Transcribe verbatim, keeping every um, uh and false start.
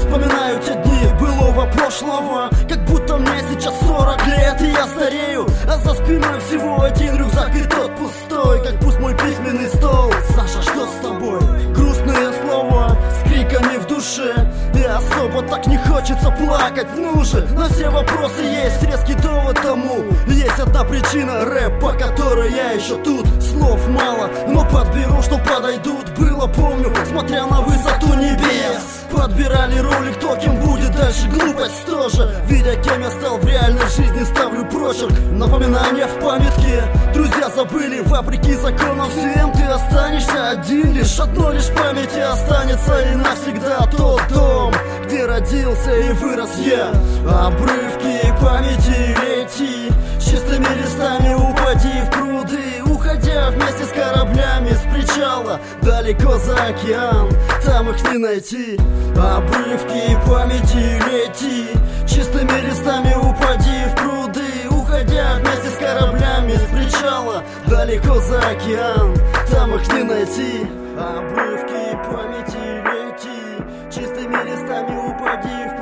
вспоминаю те дни былого прошлого, как будто мне сейчас сорок лет и я старею, а за спиной всего один рюкзак и тот пустой, как пусть мой письменный стол. Саша, что с тобой? Грустные слова с криками в душе, и особо так не хочется плакать. Ну же, на все вопросы есть резкий довод тому. Есть одна причина, рэп, по которой я еще тут. Слов мало, но подберу, что подойдут. Было, помню, смотря на высоту небес, подбирали роли, кто кем будет дальше, глупость тоже. Видя, кем я стал в реальной жизни, ставлю прочерк. Напоминание в памятке, друзья забыли, вопреки законам всем ты останешься один. Лишь одно лишь в памяти останется и навсегда тот дом, где родился и вырос я. Обрывки памяти лети, с чистыми листами упади в пруды, уходя вместе с кораблями с причала далеко за океан, там их не найти. Обрывки памяти лети, чистыми листами упади в пруды, уходя вместе с кораблями с причала далеко за океан, там их не найти. Обрывки памяти лети, чистыми листами упади в